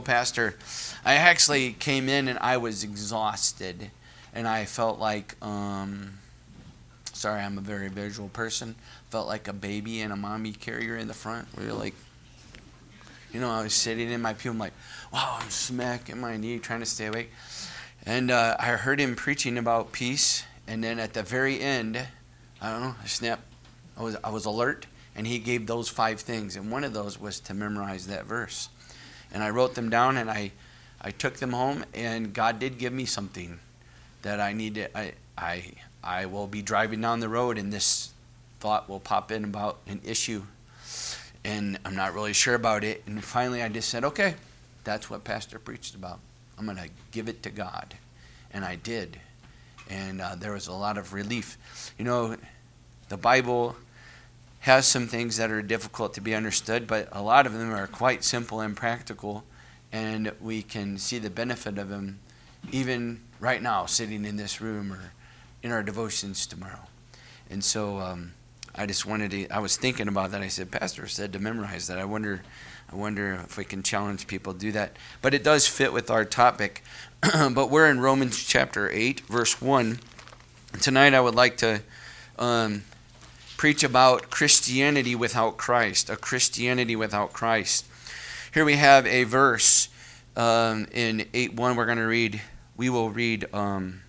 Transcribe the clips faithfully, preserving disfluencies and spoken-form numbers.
Pastor, I actually came in and I was exhausted, and I felt like, um, sorry, I'm a very visual person, felt like a baby and a mommy carrier in the front, where you're like, you know, I was sitting in my pew, I'm like, wow, I'm smacking my knee, trying to stay awake, and uh, I heard him preaching about peace, and then at the very end, I don't know, I snapped, I was, I was alert, and he gave those five things, and one of those was to memorize that verse. And I wrote them down, and I, I took them home, and God did give me something that I needed. I, I, I will be driving down the road, and this thought will pop in about an issue, and I'm not really sure about it. And finally, I just said, okay, that's what Pastor preached about. I'm going to give it to God, and I did. And uh, there was a lot of relief. You know, the Bible has some things that are difficult to be understood, but a lot of them are quite simple and practical, and we can see the benefit of them even right now, sitting in this room or in our devotions tomorrow. And so um, I just wanted to, I was thinking about that. I said, Pastor said to memorize that. I wonder, I wonder if we can challenge people to do that. But it does fit with our topic. But we're in Romans chapter eight, verse one. Tonight I would like to um, preach about Christianity without Christ, a Christianity without Christ. Here we have a verse um, in eight one. We're going to read, we will read um,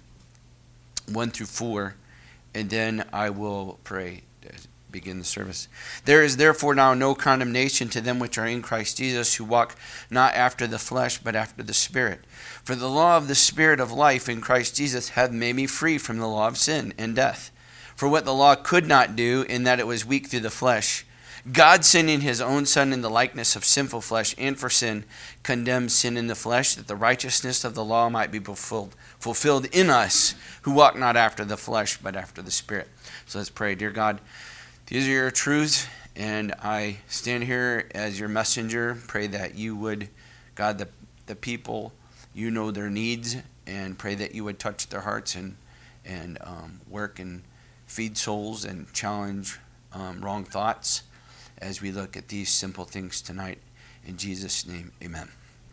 one through four, and then I will pray to begin the service. There is therefore now no condemnation to them which are in Christ Jesus, who walk not after the flesh, but after the Spirit. For the law of the Spirit of life in Christ Jesus hath made me free from the law of sin and death. For what the law could not do, in that it was weak through the flesh, God sending his own Son in the likeness of sinful flesh, and for sin, condemned sin in the flesh, that the righteousness of the law might be fulfilled, fulfilled in us, who walk not after the flesh, but after the Spirit. So let's pray. Dear God, these are your truths, and I stand here as your messenger. Pray that you would, God, the, the people, you know their needs, and pray that you would touch their hearts and, and um, work and feed souls and challenge um, wrong thoughts as we look at these simple things tonight. In Jesus' name, amen.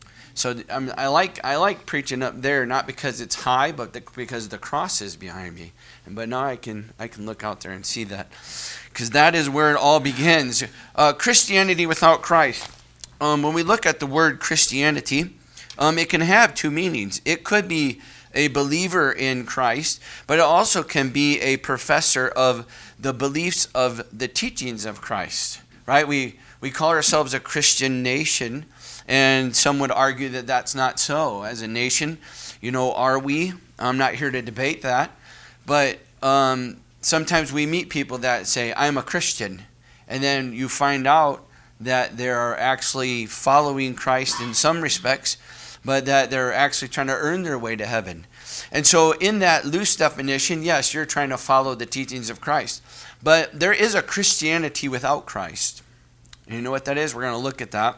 So um, I like I like preaching up there, not because it's high, but the, because the cross is behind me. And but now I can I can look out there and see that, because that is where it all begins. Uh, Christianity without Christ. Um, when we look at the word Christianity, um, it can have two meanings. It could be a believer in Christ, but it also can be a professor of the beliefs of the teachings of Christ, right? We we call ourselves a Christian nation, and some would argue that that's not so. As a nation, you know, are we? I'm not here to debate that, but um, sometimes we meet people that say, I'm a Christian, and then you find out that they are actually following Christ in some respects, but that they're actually trying to earn their way to heaven. And so in that loose definition, yes, you're trying to follow the teachings of Christ. But there is a Christianity without Christ. And you know what that is? We're going to look at that.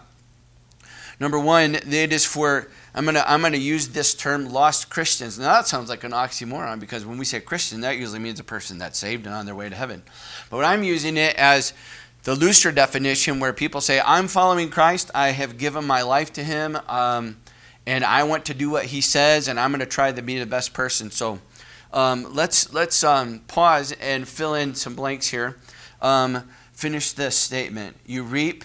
Number one, it is for, I'm going to I'm going to use this term, lost Christians. Now that sounds like an oxymoron, because when we say Christian, that usually means a person that's saved and on their way to heaven. But when I'm using it as the looser definition, where people say, I'm following Christ, I have given my life to him, um, and I want to do what he says, and I'm going to try to be the best person. So um, let's let's um, pause and fill in some blanks here. Um, finish this statement. You reap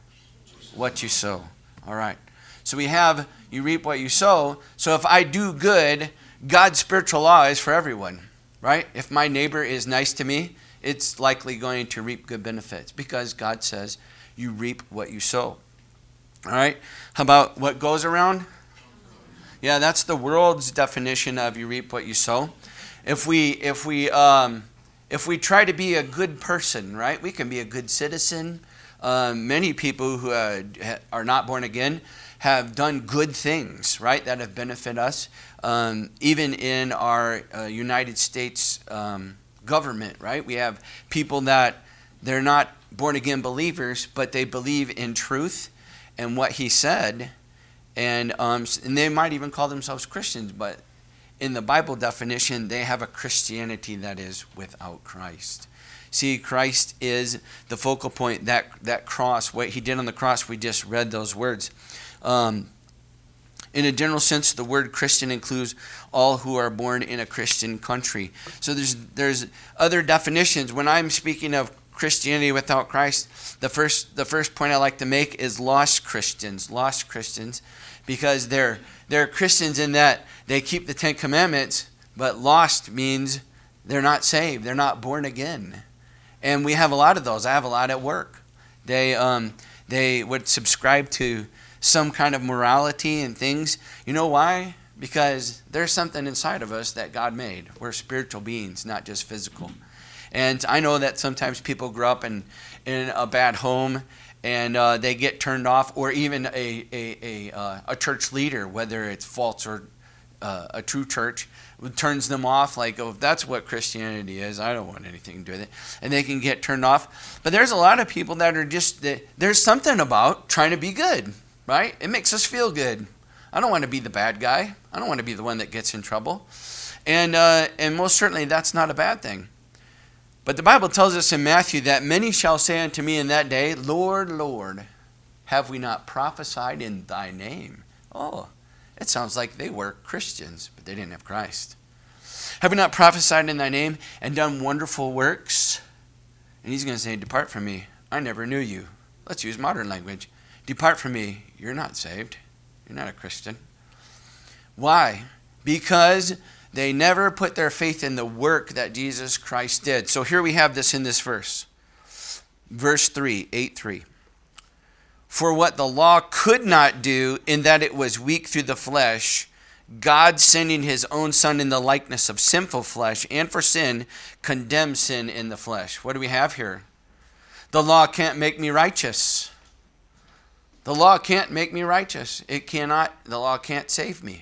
what you sow. All right. So we have you reap what you sow. So if I do good, God's spiritual law is for everyone, right? If my neighbor is nice to me, it's likely going to reap good benefits, because God says you reap what you sow. All right. How about what goes around? Yeah, that's the world's definition of you reap what you sow. If we if we um, if we try to be a good person, right, we can be a good citizen. Um, many people who uh, are not born again have done good things, right, that have benefited us. Um, even in our uh, United States um, government, right, we have people that they're not born again believers, but they believe in truth and what he said. And um, and they might even call themselves Christians, but in the Bible definition, they have a Christianity that is without Christ. See, Christ is the focal point, that that cross, what he did on the cross, we just read those words. Um, In a general sense, the word Christian includes all who are born in a Christian country. So there's there's other definitions. When I'm speaking of Christianity without Christ, the first the first point I like to make is lost Christians. Lost Christians, because they're they're Christians in that they keep the Ten Commandments, but lost means they're not saved. They're not born again. And we have a lot of those. I have a lot at work. They um they would subscribe to some kind of morality and things. You know why? Because there's something inside of us that God made. We're spiritual beings, not just physical. And I know that sometimes people grow up in, in a bad home and uh, they get turned off, or even a a, a, uh, a church leader, whether it's false or uh, a true church, turns them off, like, oh, if that's what Christianity is, I don't want anything to do with it. And they can get turned off. But there's a lot of people that are just, there's something about trying to be good. Right? It makes us feel good. I don't want to be the bad guy. I don't want to be the one that gets in trouble. And uh, and most certainly that's not a bad thing. But the Bible tells us in Matthew that many shall say unto me in that day, Lord, Lord, have we not prophesied in thy name? Oh, it sounds like they were Christians, but they didn't have Christ. Have we not prophesied in thy name and done wonderful works? And he's going to say, depart from me. I never knew you. Let's use modern language. Depart from me. You're not saved. You're not a Christian. Why? Because they never put their faith in the work that Jesus Christ did. So here we have this in this verse. Verse three, eight three. For what the law could not do, in that it was weak through the flesh, God sending his own Son in the likeness of sinful flesh, and for sin, condemned sin in the flesh. What do we have here? The law can't make me righteous. The law can't make me righteous. It cannot, the law can't save me.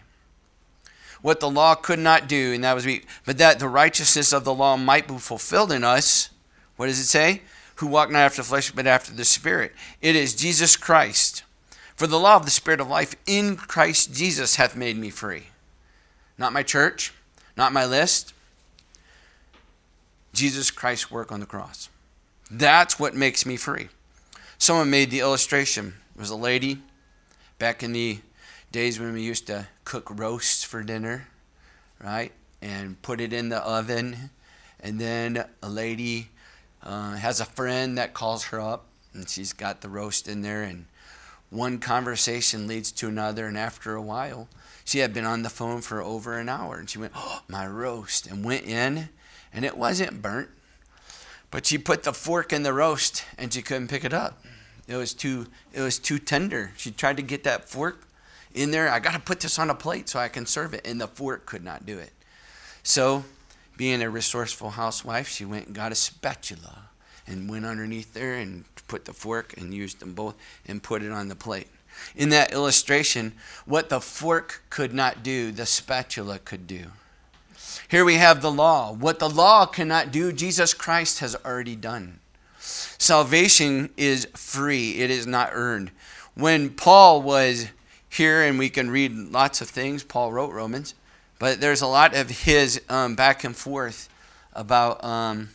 What the law could not do, and that was weak, but that the righteousness of the law might be fulfilled in us. What does it say? Who walk not after the flesh, but after the Spirit. It is Jesus Christ. For the law of the Spirit of life in Christ Jesus hath made me free. Not my church, not my list. Jesus Christ's work on the cross. That's what makes me free. Someone made the illustration. There was a lady back in the days when we used to cook roasts for dinner, right? And put it in the oven. And then a lady uh, has a friend that calls her up, and she's got the roast in there. And one conversation leads to another. And after a while, she had been on the phone for over an hour. And she went, oh, my roast. And went in, and it wasn't burnt. But she put the fork in the roast, and she couldn't pick it up. It was too it was too tender. She tried to get that fork in there. I got to put this on a plate so I can serve it. And the fork could not do it. So, being a resourceful housewife, she went and got a spatula and went underneath there and put the fork and used them both and put it on the plate. In that illustration, what the fork could not do, the spatula could do. Here we have the law. What the law cannot do, Jesus Christ has already done. Salvation is free. It is not earned. When Paul was here, and we can read lots of things, Paul wrote Romans, but there's a lot of his um, back and forth about um,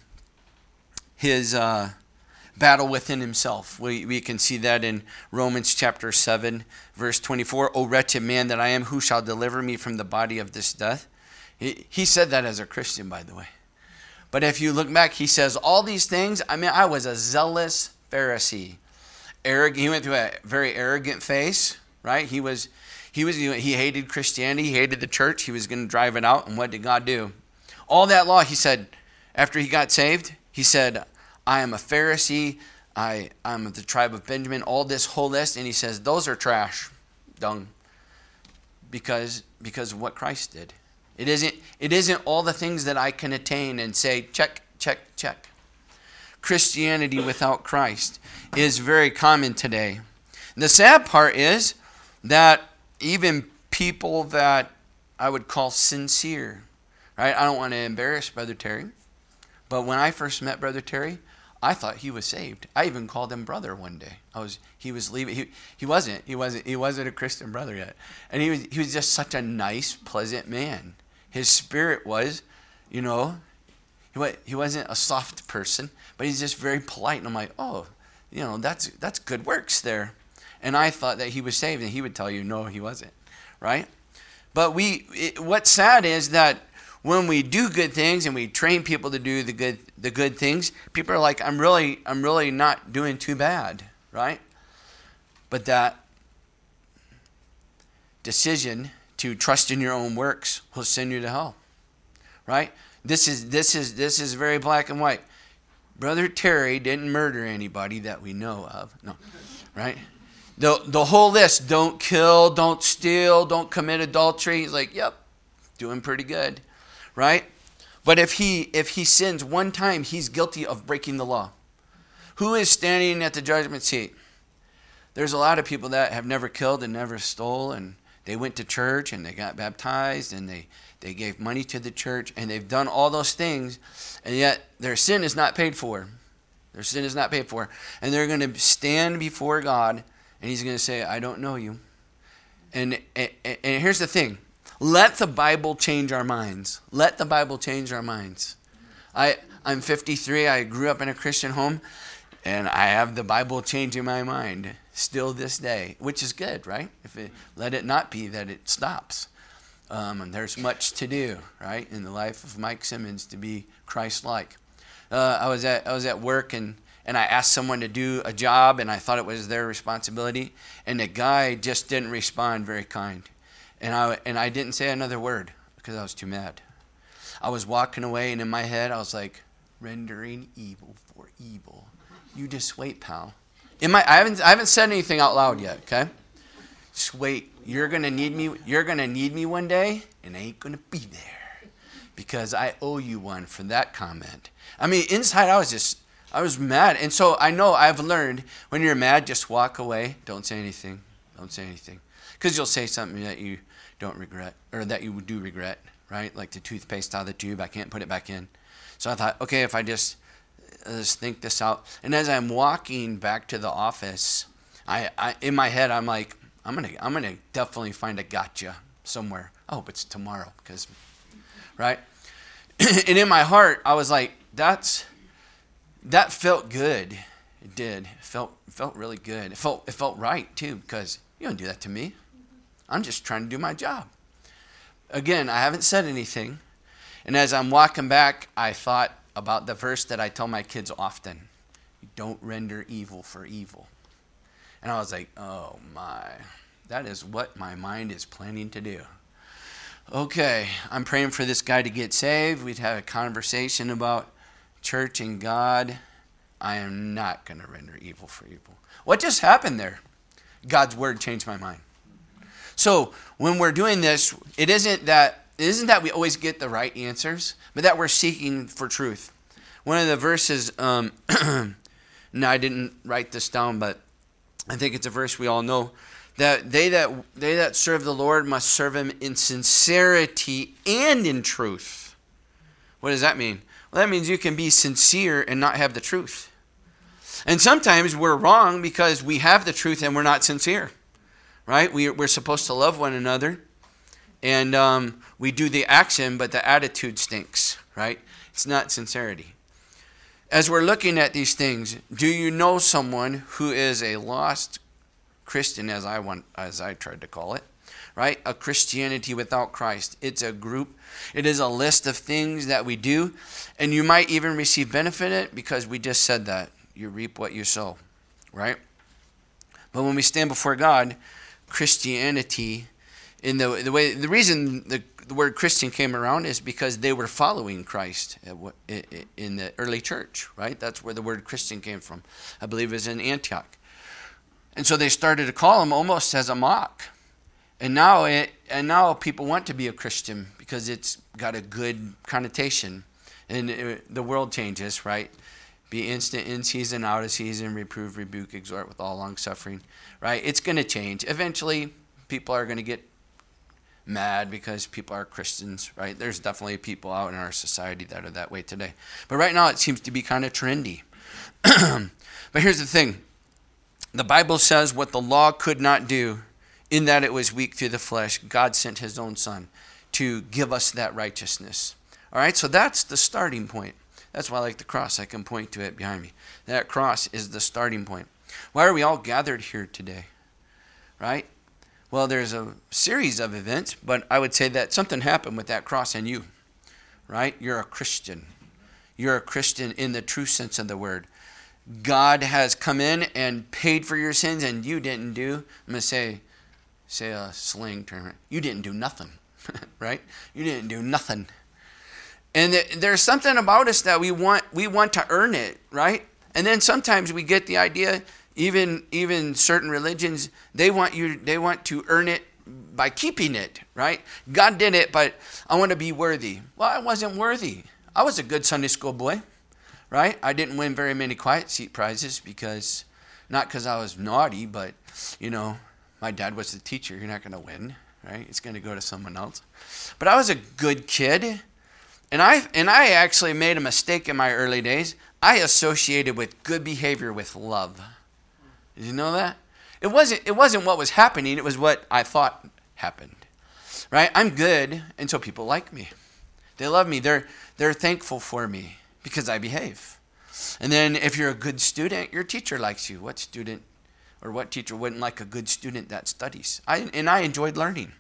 his uh, battle within himself. We, we can see that in Romans chapter seven, verse twenty-four. O wretched man that I am, who shall deliver me from the body of this death? He, he said that as a Christian, by the way. But if you look back, he says all these things. I mean, I was a zealous Pharisee. Arrogant. He went through a very arrogant phase, right? He was, he was, he hated Christianity. He hated the church. He was going to drive it out. And what did God do? All that law, he said, after he got saved, he said, I am a Pharisee. I, I'm of the tribe of Benjamin. All this whole list. And he says, those are trash, dung, because, because of what Christ did. It isn't, it isn't all the things that I can attain and say, check, check, check. Christianity without Christ is very common today. And the sad part is that even people that I would call sincere, right? I don't want to embarrass Brother Terry, but when I first met Brother Terry, I thought he was saved. I even called him brother one day. I was he was leaving. He he wasn't. He wasn't. He wasn't a Christian brother yet, and he was he was just such a nice, pleasant man. His spirit was, you know, he, he wasn't a soft person, but he's just very polite. And I'm like, oh, you know, that's that's good works there. And I thought that he was saved, and he would tell you, no, he wasn't, right? But we, it, what's sad is that when we do good things and we train people to do the good, the good things, people are like, I'm really, I'm really not doing too bad, right? But that decision to trust in your own works will send you to hell, right? This is this is this is very black and white. Brother Terry didn't murder anybody that we know of, no, right? The the whole list: don't kill, don't steal, don't commit adultery. He's like, yep, doing pretty good, right? But if he if he sins one time, he's guilty of breaking the law. Who is standing at the judgment seat? There's a lot of people that have never killed and never stole, and they went to church and they got baptized and they, they gave money to the church and they've done all those things, and yet their sin is not paid for. Their sin is not paid for. And they're going to stand before God and he's going to say, I don't know you. And, and, and here's the thing. Let the Bible change our minds. Let the Bible change our minds. I, I'm fifty-three. I grew up in a Christian home, and I have the Bible changing my mind still this day, which is good, right? If it, let it not be that it stops. Um, and there's much to do, right, in the life of Mike Simmons to be Christ-like. Uh, I was at I was at work and and I asked someone to do a job, and I thought it was their responsibility, and the guy just didn't respond very kind, and I and I didn't say another word because I was too mad. I was walking away, and in my head I was like, rendering evil for evil. You just wait, pal. In my, I haven't, I haven't said anything out loud yet. Okay, just wait. You're gonna need me. You're gonna need me one day, and I ain't gonna be there because I owe you one for that comment. I mean, inside I was just, I was mad, and so I know I've learned when you're mad, just walk away. Don't say anything. Don't say anything, because you'll say something that you don't regret, or that you do regret, right? Like the toothpaste out of the tube. I can't put it back in. So I thought, okay, if I just Let's think this out. And as I'm walking back to the office, I, I in my head I'm like, I'm gonna I'm gonna definitely find a gotcha somewhere. I hope it's tomorrow, because, right? And in my heart, I was like, that's that felt good. It did. It felt it felt really good. It felt it felt right too, because you don't do that to me. I'm just trying to do my job. Again, I haven't said anything. And as I'm walking back, I thought about the verse that I tell my kids often. You don't render evil for evil. And I was like, oh my, that is what my mind is planning to do. Okay, I'm praying for this guy to get saved. We'd have a conversation about church and God. I am not going to render evil for evil. What just happened there? God's word changed my mind. So when we're doing this, it isn't that It isn't that we always get the right answers, but that we're seeking for truth. One of the verses, um, no, I didn't write this down, but I think it's a verse we all know, that they that they that serve the Lord must serve him in sincerity and in truth. What does that mean? Well, that means you can be sincere and not have the truth. And sometimes we're wrong because we have the truth and we're not sincere, right? We, we're supposed to love one another. And um, we do the action, but the attitude stinks, right? It's not sincerity. As we're looking at these things, do you know someone who is a lost Christian, as I want, as I tried to call it, right? A Christianity without Christ. It's a group. It is a list of things that we do, and you might even receive benefit in it because we just said that. You reap what you sow, right? But when we stand before God, Christianity, in the the way the reason the, the word Christian came around is because they were following Christ in the early church, right? That's where the word Christian came from. I believe it was in Antioch. And so they started to call him almost as a mock. And now it and now people want to be a Christian because it's got a good connotation. And it, the world changes, right? Be instant in season, out of season, reprove, rebuke, exhort with all long suffering, right? It's going to change. Eventually, people are going to get mad because people are Christians, right? There's definitely people out in our society that are that way today. But right now, it seems to be kind of trendy. But here's the thing. The Bible says what the law could not do, in that it was weak through the flesh, God sent his own son to give us that righteousness. All right, so that's the starting point. That's why I like the cross. I can point to it behind me. That cross is the starting point. Why are we all gathered here today? right? Well, there's a series of events, but I would say that something happened with that cross in you, right? You're a Christian. You're a Christian in the true sense of the word. God has come in and paid for your sins, and you didn't do, I'm going to say, say a slang term, you didn't do nothing, right? You didn't do nothing. And there's something about us that we want we want to earn it, right? And then sometimes we get the idea, even even certain religions, they want you they want to earn it by keeping it, right? God did it, but I want to be worthy. Well, I wasn't worthy. I was a good Sunday school boy, right? I didn't win very many quiet seat prizes because, not because I was naughty, but, you know, my dad was the teacher. You're not going to win, right? It's going to go to someone else. But I was a good kid. And I and I actually made a mistake in my early days. I associated with good behavior with love. Did you know that? It wasn't it wasn't what was happening, it was what I thought happened. Right? I'm good, and so people like me. They love me. They're they're thankful for me because I behave. And then if you're a good student, your teacher likes you. What student or what teacher wouldn't like a good student that studies? I and I enjoyed learning.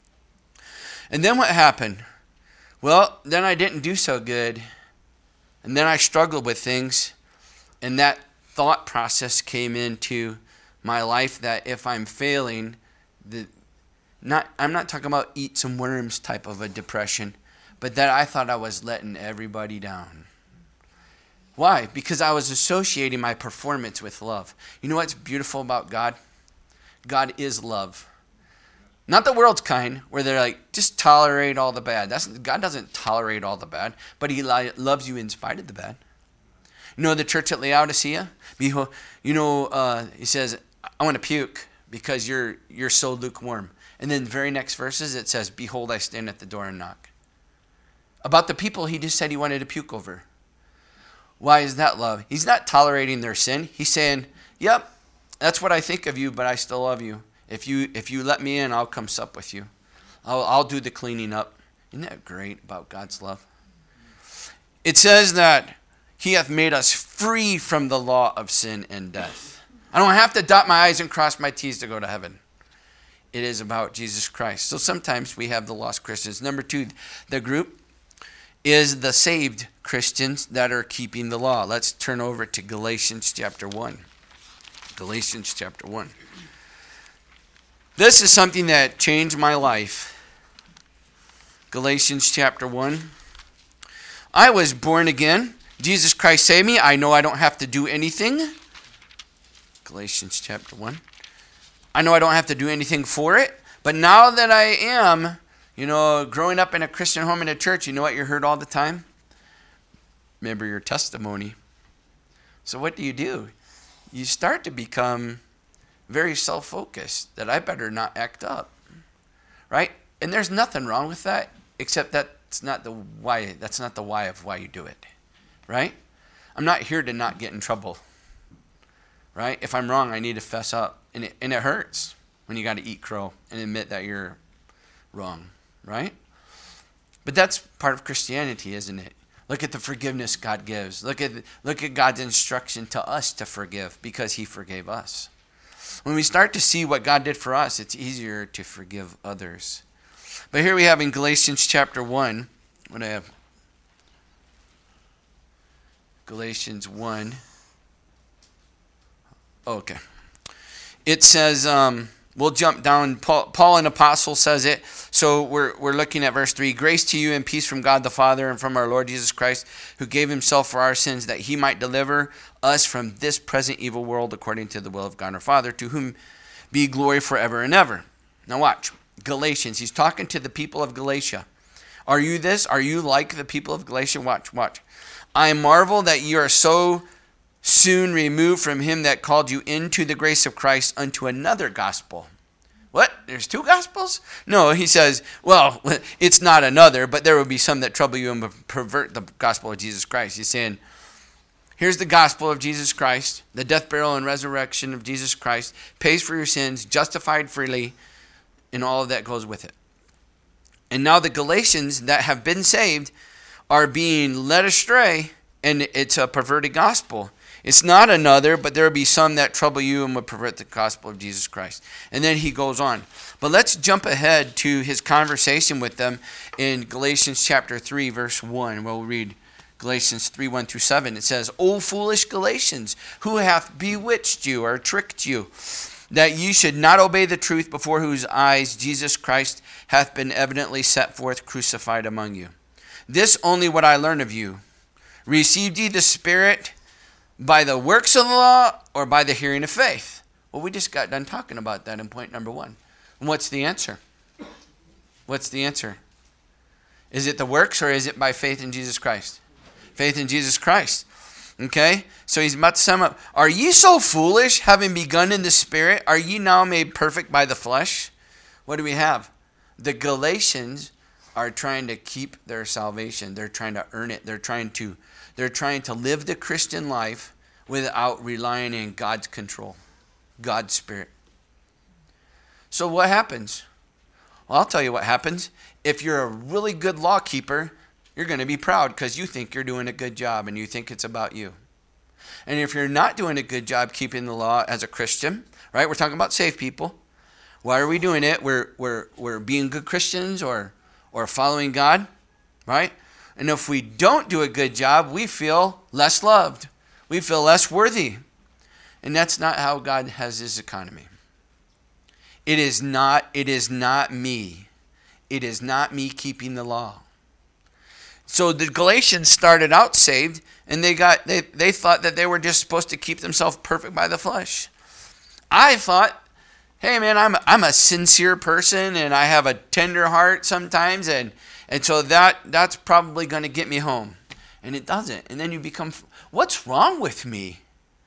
And then what happened? Well, then I didn't do so good, and then I struggled with things, and that thought process came into my life that if I'm failing, the not I'm not talking about eat some worms type of a depression, but that I thought I was letting everybody down. Why? Because I was associating my performance with love. You know what's beautiful about God? God is love. Not the world's kind, where they're like, just tolerate all the bad. That's God doesn't tolerate all the bad, but he li- loves you in spite of the bad. You know the church at Laodicea? Behold, you know, uh, he says, I want to puke because you're you're so lukewarm. And then the very next verses, it says, behold, I stand at the door and knock. About the people he just said he wanted to puke over. Why is that love? He's not tolerating their sin. He's saying, yep, that's what I think of you, but I still love you. If you if you let me in, I'll come sup with you. I'll, I'll do the cleaning up. Isn't that great about God's love? It says that he hath made us free from the law of sin and death. I don't have to dot my I's and cross my T's to go to heaven. It is about Jesus Christ. So sometimes we have the lost Christians. Number two, the group is the saved Christians that are keeping the law. Let's turn over to Galatians chapter one. Galatians chapter one. This is something that changed my life. Galatians chapter one. I was born again. Jesus Christ saved me. I know I don't have to do anything. Galatians chapter one. I know I don't have to do anything for it. But now that I am, you know, growing up in a Christian home in a church, you know what you heard all the time? Remember your testimony. So what do you do? You start to become very self-focused, that I better not act up, right? And there's nothing wrong with that, except that's not the why. That's not the why of why you do it, right? I'm not here to not get in trouble, right? If I'm wrong, I need to fess up, and it and it hurts when you got to eat crow and admit that you're wrong, right? But that's part of Christianity, isn't it? Look at the forgiveness God gives. Look at look at God's instruction to us to forgive because He forgave us. When we start to see what God did for us, it's easier to forgive others. But here we have in Galatians chapter one, what I have, Galatians one. Okay. It says, um, we'll jump down. Paul, Paul, an apostle, says it. So we're we're looking at verse three. Grace to you and peace from God the Father and from our Lord Jesus Christ, who gave himself for our sins, that he might deliver us from this present evil world according to the will of God our Father, to whom be glory forever and ever. Now watch. Galatians. He's talking to the people of Galatia. Are you this? Are you like the people of Galatia? Watch, watch. I marvel that you are so soon removed from him that called you into the grace of Christ unto another gospel. What? There's two gospels? No, he says, well, it's not another, but there will be some that trouble you and pervert the gospel of Jesus Christ. He's saying, here's the gospel of Jesus Christ, the death, burial, and resurrection of Jesus Christ, pays for your sins, justified freely, and all of that goes with it. And now the Galatians that have been saved are being led astray, and it's a perverted gospel. It's not another, but there will be some that trouble you and will pervert the gospel of Jesus Christ. And then he goes on. But let's jump ahead to his conversation with them in Galatians chapter three, verse one. We'll read Galatians three, one through seven. It says, O foolish Galatians, who hath bewitched you or tricked you, that ye should not obey the truth, before whose eyes Jesus Christ hath been evidently set forth crucified among you? This only what I learn of you. Received ye the Spirit by the works of the law, or by the hearing of faith? Well, we just got done talking about that in point number one. And what's the answer? What's the answer? Is it the works, or is it by faith in Jesus Christ? Faith in Jesus Christ. Okay? So he's about to sum up. Are ye so foolish, having begun in the Spirit? Are ye now made perfect by the flesh? What do we have? The Galatians are trying to keep their salvation. They're trying to earn it. They're trying to They're trying to live the Christian life without relying on God's control, God's Spirit. So what happens? Well, I'll tell you what happens. If you're a really good law keeper, you're going to be proud because you think you're doing a good job and you think it's about you. And if you're not doing a good job keeping the law as a Christian, right? We're talking about saved people. Why are we doing it? We're we're we're being good Christians or or following God, right? And if we don't do a good job, we feel less loved. We feel less worthy. And that's not how God has his economy. It is not, it is not me. It is not me keeping the law. So the Galatians started out saved, and they got they, they thought that they were just supposed to keep themselves perfect by the flesh. I thought, hey man, I'm I'm a sincere person, and I have a tender heart sometimes, and And so that that's probably going to get me home. And it doesn't. And then you become, what's wrong with me?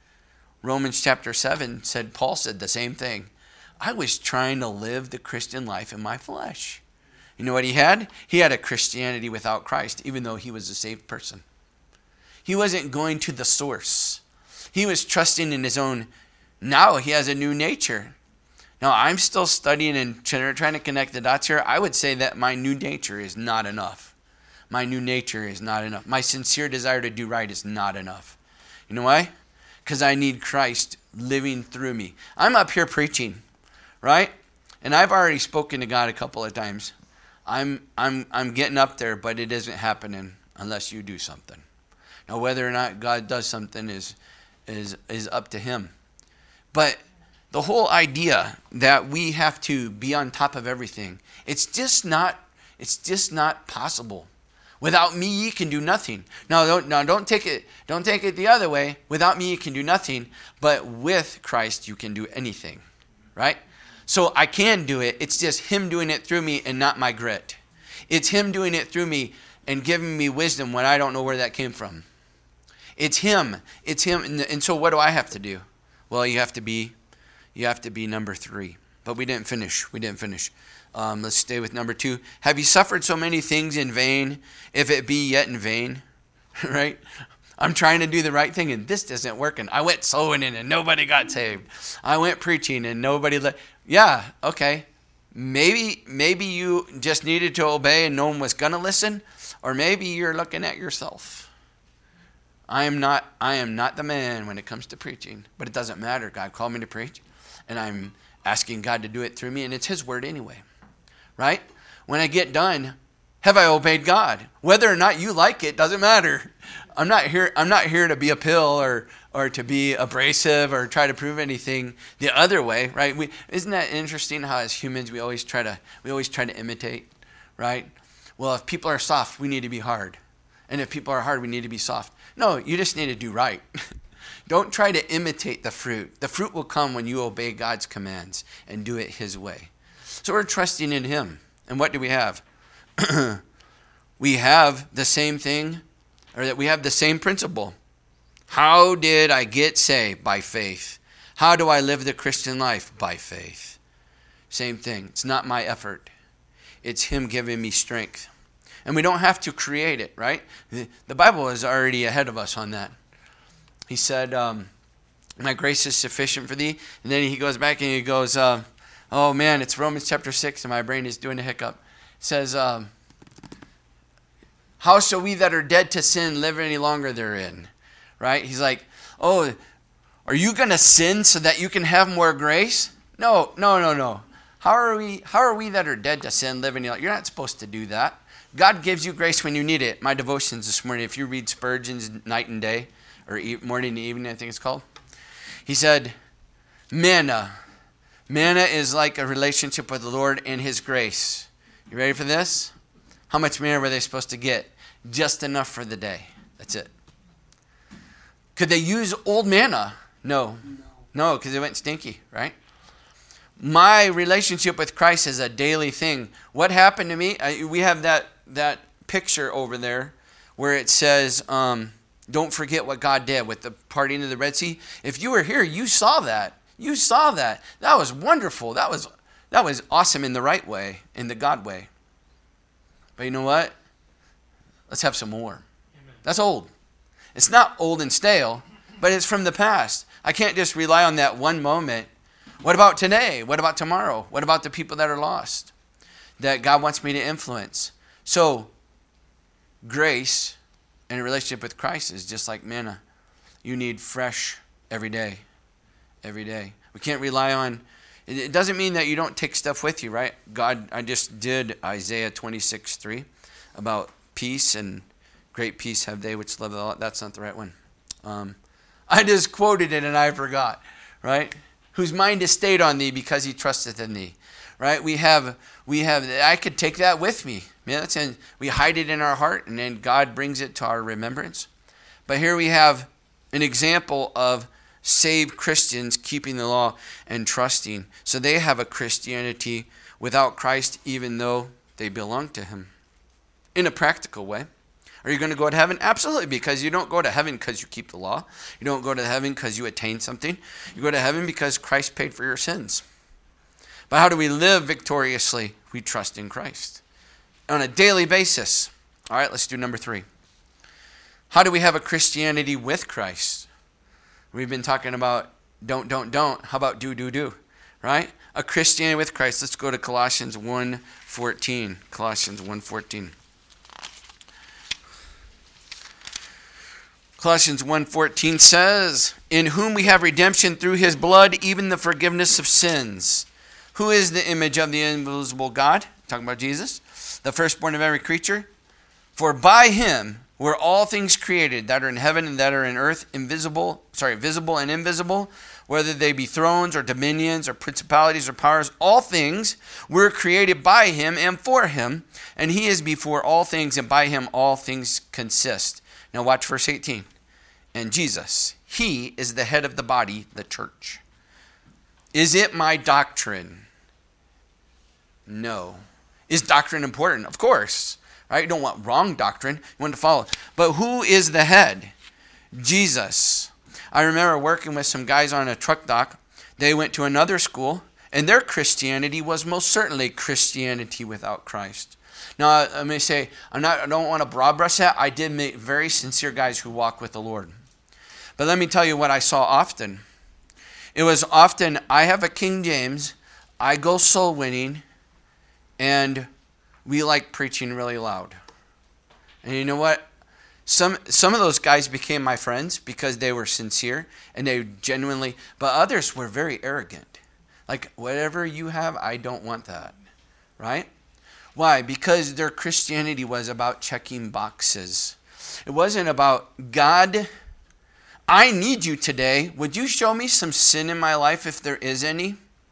Romans chapter seven said, Paul said the same thing. I was trying to live the Christian life in my flesh. You know what he had? He had a Christianity without Christ, even though he was a saved person. He wasn't going to the source. He was trusting in his own, now he has a new nature. Now, I'm still studying and trying to connect the dots here. I would say that my new nature is not enough. My new nature is not enough. My sincere desire to do right is not enough. You know why? Because I need Christ living through me. I'm up here preaching, right? And I've already spoken to God a couple of times. I'm I'm I'm getting up there, but it isn't happening unless you do something. Now, whether or not God does something is is is up to him. But the whole idea that we have to be on top of everything, it's just not, it's just not possible. Without me, ye can do nothing. Now, don't, now don't take it, don't take it the other way. Without me, you can do nothing, but with Christ, you can do anything, right? So I can do it. It's just him doing it through me and not my grit. It's him doing it through me and giving me wisdom when I don't know where that came from. It's him. It's him. And, and so what do I have to do? Well, you have to be You have to be number three. But we didn't finish. We didn't finish. Um, let's stay with number two. Have you suffered so many things in vain, if it be yet in vain? Right? I'm trying to do the right thing, and this isn't working. I went sowing in, and nobody got saved. I went preaching, and nobody let. Yeah, okay. Maybe, maybe you just needed to obey, and no one was going to listen. Or maybe you're looking at yourself. I am not. I am not the man when it comes to preaching. But it doesn't matter. God called me to preach. And I'm asking God to do it through me, and it's his word anyway, right? When I get done, have I obeyed God? Whether or not you like it doesn't matter. I'm not here. I'm not here to be a pill or or to be abrasive or try to prove anything the other way, right? We, isn't that interesting how as humans we always try to we always try to imitate, right? Well, if people are soft, we need to be hard, and if people are hard, we need to be soft. No, you just need to do right. Don't try to imitate the fruit. The fruit will come when you obey God's commands and do it his way. So we're trusting in him. And what do we have? We have the same thing, or that we have the same principle. How did I get saved? By faith. How do I live the Christian life? By faith. Same thing. It's not my effort. It's him giving me strength. And we don't have to create it, right? The Bible is already ahead of us on that. He said, um, my grace is sufficient for thee. And then he goes back and he goes, uh, oh man, it's Romans chapter six, and my brain is doing a hiccup. It says, um, how shall we that are dead to sin live any longer therein? Right? He's like, Oh, are you going to sin so that you can have more grace? No, no, no, no. How are we, how are we that are dead to sin living? You're not supposed to do that. God gives you grace when you need it. My devotions this morning, if you read Spurgeon's Night and Day, or Morning and Evening, I think it's called. He said, manna. Manna is like a relationship with the Lord and his grace. You ready for this? How much manna were they supposed to get? Just enough for the day. That's it. Could they use old manna? No. No, because it went stinky, right? My relationship with Christ is a daily thing. What happened to me? I, we have that, that picture over there where it says, um, don't forget what God did with the parting of the Red Sea. If you were here, you saw that. You saw that. That was wonderful. That was, that was awesome in the right way, in the God way. But you know what? Let's have some more. Amen. That's old. It's not old and stale, but it's from the past. I can't just rely on that one moment. What about today? What about tomorrow? What about the people that are lost that God wants me to influence? So, grace and a relationship with Christ is just like manna. You need fresh every day. Every day. We can't rely on, it doesn't mean that you don't take stuff with you, right? God, I just did Isaiah twenty-six three about peace, and great peace have they which love the Lord. That's not the right one. Um, I just quoted it and I forgot, right? Whose mind is stayed on thee because he trusteth in thee, right? We have, we have. I could take that with me. Man, that's in, we hide it in our heart, and then God brings it to our remembrance. But here we have an example of saved Christians keeping the law and trusting. So they have a Christianity without Christ, even though they belong to him. In a practical way. Are you going to go to heaven? Absolutely, because you don't go to heaven because you keep the law. You don't go to heaven because you attain something. You go to heaven because Christ paid for your sins. But how do we live victoriously? We trust in Christ on a daily basis. All right, let's do number three. How do we have a Christianity with Christ? We've been talking about don't, don't, don't. How about do, do, do? Right? A Christianity with Christ. Let's go to Colossians one fourteen. Colossians one fourteen. Colossians one fourteen says, in whom we have redemption through his blood, even the forgiveness of sins. Who is the image of the invisible God? Talking about Jesus. The firstborn of every creature. For by him were all things created that are in heaven and that are in earth, invisible, sorry, visible and invisible, whether they be thrones or dominions or principalities or powers, all things were created by him and for him, and he is before all things, and by him all things consist. Now watch verse eighteen. And Jesus, he is the head of the body, the church. Is it my doctrine? No. Is doctrine important? Of course. Right? You don't want wrong doctrine. You want to follow. But who is the head? Jesus. I remember working with some guys on a truck dock. They went to another school, and their Christianity was most certainly Christianity without Christ. Now, let me say, I'm not, I don't want to broad brush that. I did meet very sincere guys who walk with the Lord. But let me tell you what I saw often. It was often, I have a King James, I go soul winning, and we like preaching really loud. And you know what? Some some of those guys became my friends because they were sincere and they genuinely, but others were very arrogant. Like, whatever you have, I don't want that. Right? Why? Because their Christianity was about checking boxes. It wasn't about, God, I need you today. Would you show me some sin in my life if there is any?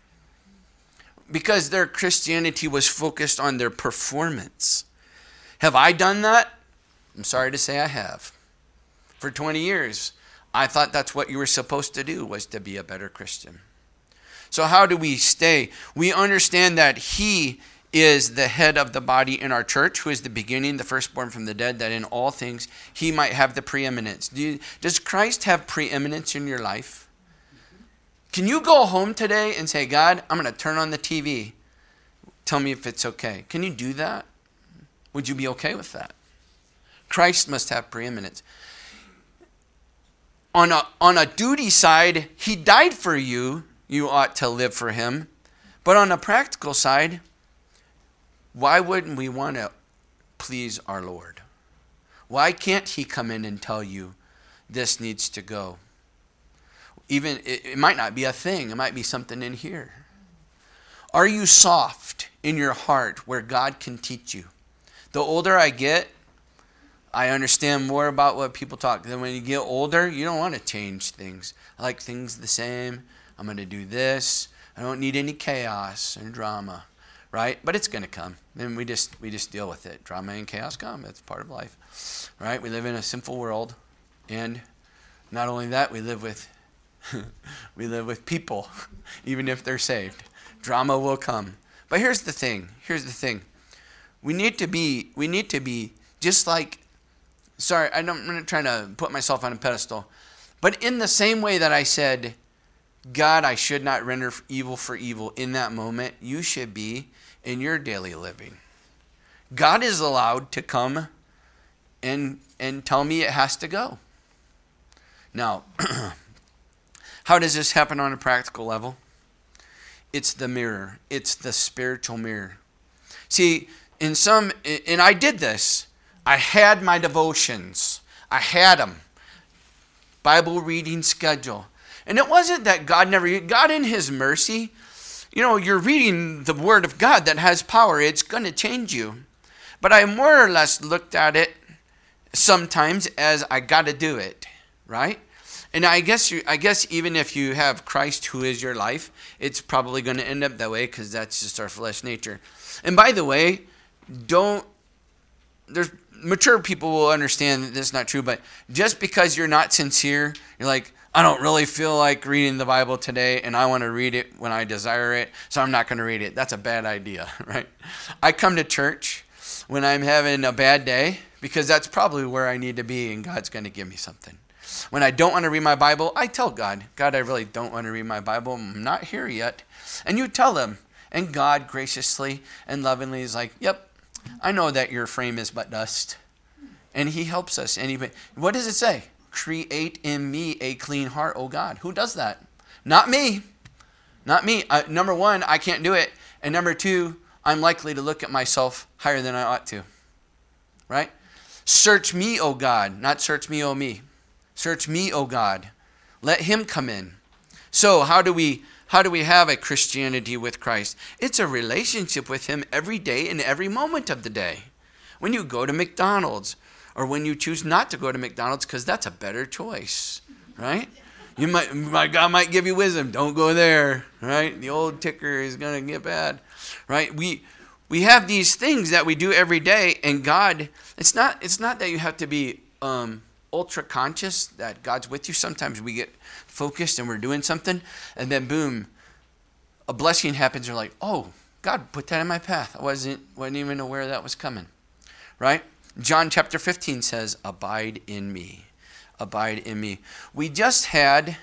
Because their Christianity was focused on their performance. Have I done that? I'm sorry to say I have. For twenty years, I thought that's what you were supposed to do, was to be a better Christian. So how do we stay? We understand that he is the head of the body in our church, who is the beginning, the firstborn from the dead, that in all things he might have the preeminence. Do you, does Christ have preeminence in your life? Can you go home today and say, God, I'm going to turn on the T V. Tell me if it's okay. Can you do that? Would you be okay with that? Christ must have preeminence. On a, on a duty side, he died for you. You ought to live for him. But on a practical side, why wouldn't we want to please our Lord? Why can't he come in and tell you this needs to go? Even, it, it might not be a thing. It might be something in here. Are you soft in your heart where God can teach you? The older I get, I understand more about what people talk. Then when you get older, you don't want to change things. I like things the same. I'm going to do this. I don't need any chaos and drama, right? But it's going to come. Then we just we just deal with it. Drama and chaos come. That's part of life, right? We live in a sinful world, and not only that, we live with we live with people, even if they're saved. Drama will come. But here's the thing. Here's the thing. We need to be we need to be just like. Sorry, I don't, I'm not trying to put myself on a pedestal, but in the same way that I said, God, I should not render evil for evil in that moment, you should be in your daily living. God is allowed to come and and tell me it has to go. Now, how does this happen on a practical level? It's the mirror. It's the spiritual mirror. See, in some, and I did this. I had my devotions. I had them. Bible reading schedule. And it wasn't that God never, God in his mercy, you know, you're reading the word of God that has power. It's going to change you. But I more or less looked at it sometimes as I got to do it, right? And I guess you, I guess even if you have Christ who is your life, it's probably going to end up that way because that's just our flesh nature. And by the way, don't, there's, mature people will understand that this is not true, but just because you're not sincere, you're like, I don't really feel like reading the Bible today, and I want to read it when I desire it, so I'm not going to read it. That's a bad idea, right? I come to church when I'm having a bad day because that's probably where I need to be, and God's going to give me something. When I don't want to read my Bible, I tell God, God, I really don't want to read my Bible. I'm not here yet. And you tell him, and God graciously and lovingly is like, yep, I know that your frame is but dust. And he helps us. And he, what does it say? Create in me a clean heart, O God. Who does that? Not me. Not me. Uh, number one, I can't do it. And number two, I'm likely to look at myself higher than I ought to. Right? Search me, O God. Not search me, O me. Search me, O God. Let him come in. So how do we how do we have a Christianity with Christ? It's a relationship with him every day and every moment of the day. When you go to McDonald's, or when you choose not to go to McDonald's, because that's a better choice, right? You might, my God might give you wisdom. Don't go there, right? The old ticker is going to get bad, right? We we have these things that we do every day, and God, it's not it's not that you have to be um, ultra conscious that God's with you. Sometimes we get focused and we're doing something, and then boom, a blessing happens. You're like, oh, God put that in my path. I wasn't wasn't even aware that was coming, right? John chapter fifteen says, abide in me. Abide in me. We just had,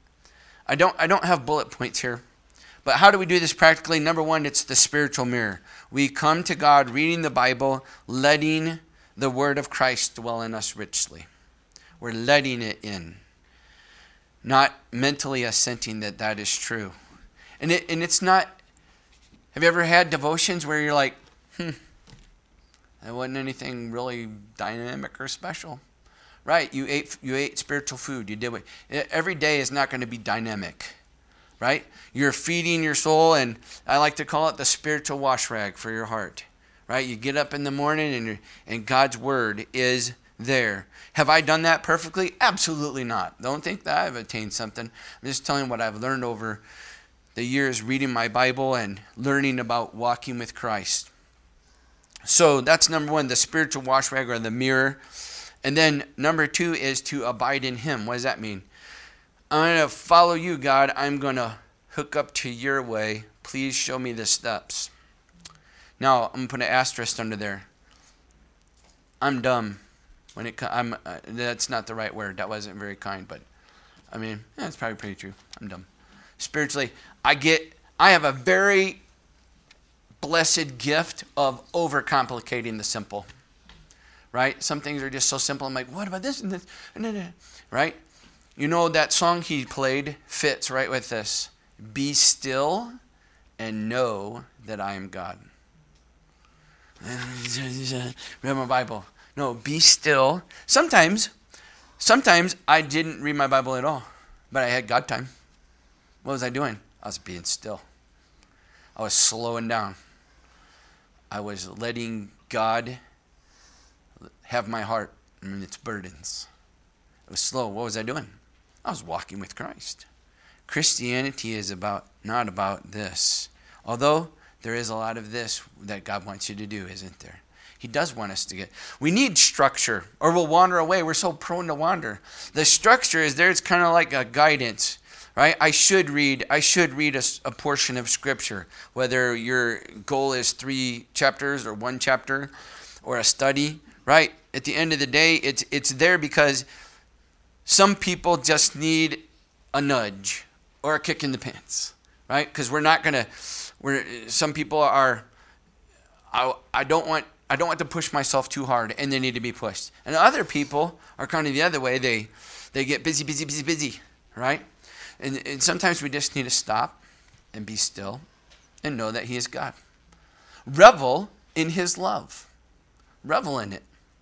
I don't I don't have bullet points here, but how do we do this practically? Number one, it's the spiritual mirror. We come to God reading the Bible, letting the word of Christ dwell in us richly. We're letting it in, not mentally assenting that that is true. And it and it's not, have you ever had devotions where you're like, hmm, that wasn't anything really dynamic or special, right? You ate you ate spiritual food. You did what? Every day is not going to be dynamic, right? You're feeding your soul, and I like to call it the spiritual wash rag for your heart, right? You get up in the morning, and and God's word is there. Have I done that perfectly? Absolutely not. Don't think that I've attained something. I'm just telling you what I've learned over the years reading my Bible and learning about walking with Christ. So that's number one, the spiritual wash rag or the mirror. And then number two is to abide in him. What does that mean? I'm going to follow you, God. I'm going to hook up to your way. Please show me the steps. Now, I'm going to put an asterisk under there. I'm dumb. When it, I'm, uh, that's not the right word. That wasn't very kind, but I mean, yeah, it's probably pretty true. I'm dumb. Spiritually, I get, I have a very blessed gift of overcomplicating the simple, right? Some things are just so simple. I'm like, what about this and this? And then, right? You know, that song he played fits right with this. Be still and know that I am God. Read my Bible. No, be still. Sometimes, sometimes I didn't read my Bible at all. But I had God time. What was I doing? I was being still. I was slowing down. I was letting God have my heart and its burdens. It was slow. What was I doing? I was walking with Christ. Christianity is about not about this. Although there is a lot of this that God wants you to do, isn't there? He does want us to get. We need structure or we'll wander away. We're so prone to wander. The structure is there. It's kind of like a guidance, right? I should read, I should read a, a portion of Scripture, whether your goal is three chapters or one chapter or a study, right? At the end of the day, it's it's there because some people just need a nudge or a kick in the pants, right? Because we're not gonna. We're some people are. I I don't want I don't want to push myself too hard, and they need to be pushed. And other people are kind of the other way. They they get busy, busy, busy, busy, right? And, and sometimes we just need to stop and be still and know that He is God. Revel in His love. Revel in it.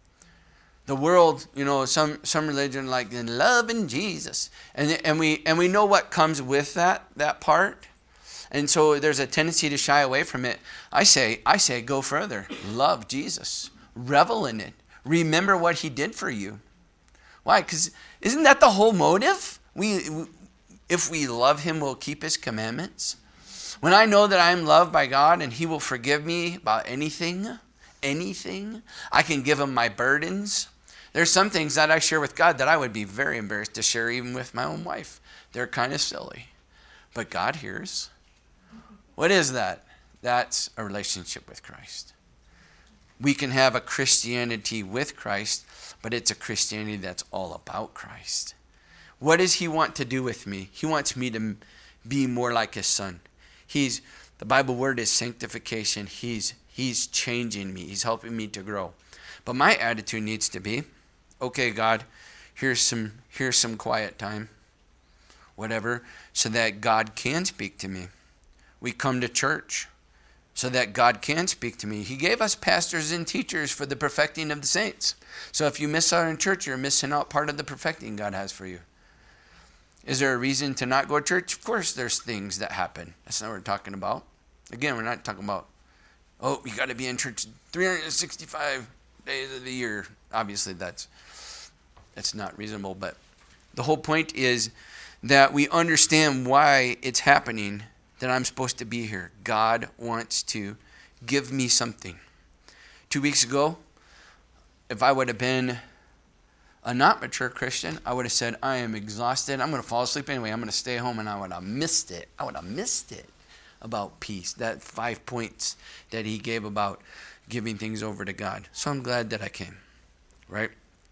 The world, you know, some some religion like in love in Jesus, and and we and we know what comes with that that part, and so there's a tendency to shy away from it. I say I say go further. Love Jesus. Revel in it. Remember what He did for you. Why? Because isn't that the whole motive? We, we if we love Him, we'll keep His commandments. When I know that I am loved by God and He will forgive me about anything, anything, I can give Him my burdens. There's some things that I share with God that I would be very embarrassed to share even with my own wife. They're kind of silly. But God hears. What is that? That's a relationship with Christ. We can have a Christianity with Christ, but it's a Christianity that's all about Christ. What does He want to do with me? He wants me to be more like His Son. He's, the Bible word is sanctification. He's, he's changing me. He's helping me to grow. But my attitude needs to be, okay, God, here's some here's some quiet time, whatever, so that God can speak to me. We come to church so that God can speak to me. He gave us pastors and teachers for the perfecting of the saints. So if you miss out on church, you're missing out part of the perfecting God has for you. Is there a reason to not go to church? Of course there's things that happen. That's not what we're talking about. Again, we're not talking about, oh, you got to be in church three hundred sixty-five days of the year. Obviously that's that's not reasonable, but the whole point is that we understand why it's happening, that I'm supposed to be here. God wants to give me something. Two weeks ago, if I would have been a not mature Christian, I would have said, I am exhausted. I'm going to fall asleep anyway. I'm going to stay home, and I would have missed it. I would have missed it about peace, that five points that He gave about giving things over to God. So I'm glad that I came, right?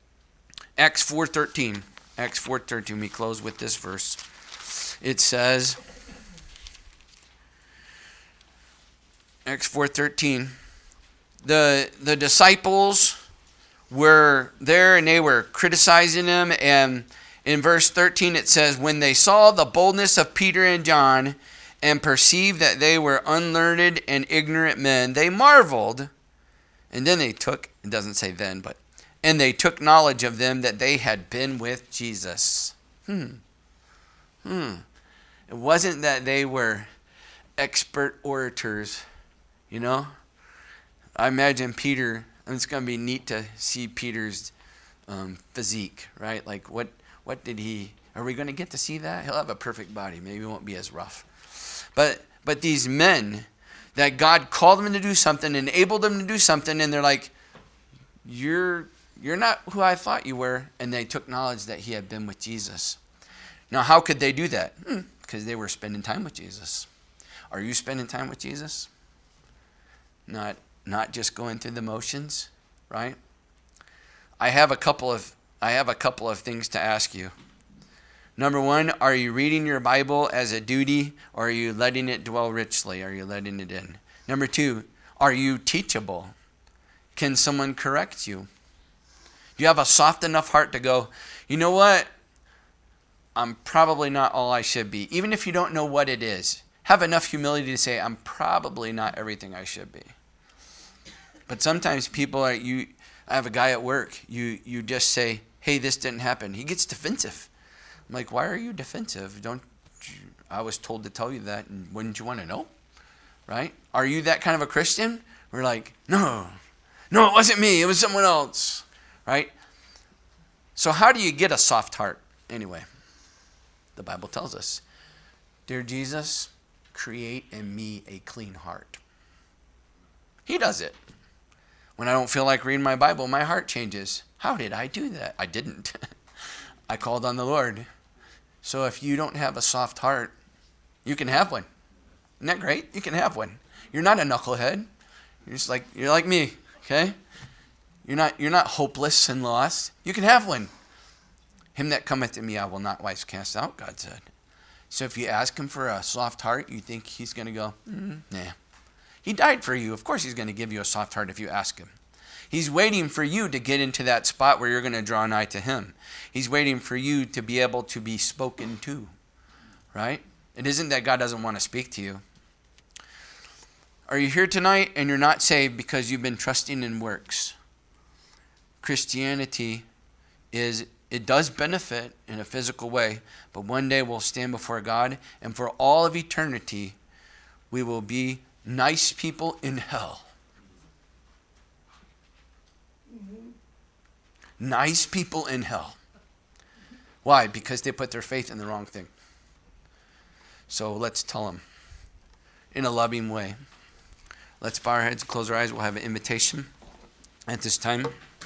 Acts four thirteen. Acts four thirteen, we close with this verse. It says, Acts four thirteen, the, the disciples were there and they were criticizing Him. And in verse thirteen it says, when they saw the boldness of Peter and John and perceived that they were unlearned and ignorant men, they marveled. And then they took, it doesn't say then, but, and they took knowledge of them that they had been with Jesus. Hmm. Hmm. It wasn't that they were expert orators, you know. I imagine Peter, and it's going to be neat to see Peter's um, physique, right? Like what, what did he, are we going to get to see that? He'll have a perfect body. Maybe he won't be as rough. But, but these men, that God called them to do something, enabled them to do something, and they're like, you're you're not who I thought you were. And they took knowledge that He had been with Jesus. Now, how could they do that? Hmm, because they were spending time with Jesus. Are you spending time with Jesus? Not, not just going through the motions, right? I have a couple of I have a couple of things to ask you. Number one, are you reading your Bible as a duty, or are you letting it dwell richly? Are you letting it in? Number two, are you teachable? Can someone correct you? Do you have a soft enough heart to go, you know what? I'm probably not all I should be. Even if you don't know what it is, have enough humility to say, I'm probably not everything I should be. But sometimes people are, you, I have a guy at work, you, you just say, hey, this didn't happen. He gets defensive. I'm like, why are you defensive? Don't you, I was told to tell you that, and wouldn't you want to know? Right? Are you that kind of a Christian? We're like, no, no, it wasn't me. It was someone else. Right? So how do you get a soft heart? Anyway, the Bible tells us, dear Jesus, create in me a clean heart. He does it. When I don't feel like reading my Bible, my heart changes. How did I do that? I didn't. I called on the Lord. So if you don't have a soft heart, you can have one. Isn't that great? You can have one. You're not a knucklehead. You're just like you're like me, okay? You're not you're not hopeless and lost. You can have one. Him that cometh to me, I will not twice cast out, God said. So if you ask him for a soft heart, you think he's going to go, mm, nah. He died for you. Of course he's going to give you a soft heart if you ask him. He's waiting for you to get into that spot where you're going to draw nigh to him. He's waiting for you to be able to be spoken to, right? It isn't that God doesn't want to speak to you. Are you here tonight and you're not saved because you've been trusting in works? Christianity is, it does benefit in a physical way, but one day we'll stand before God, and for all of eternity, we will be nice people in hell. Mm-hmm. Nice people in hell. Why? Because they put their faith in the wrong thing. So let's tell them in a loving way. Let's bow our heads and close our eyes. We'll have an invitation at this time.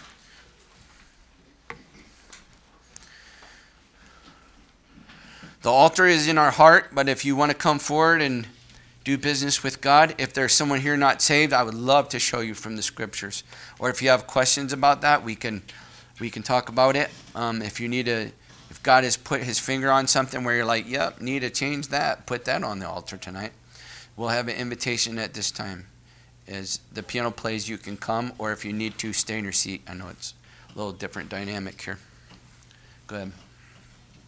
The altar is in our heart, but if you want to come forward and do business with God, if there's someone here not saved, I would love to show you from the scriptures. Or if you have questions about that, we can we can talk about it. Um, if you need to, if God has put his finger on something where you're like, yep, need to change that, put that on the altar tonight. We'll have an invitation at this time. As the piano plays, you can come, or if you need to, stay in your seat. I know it's a little different dynamic here. Go ahead.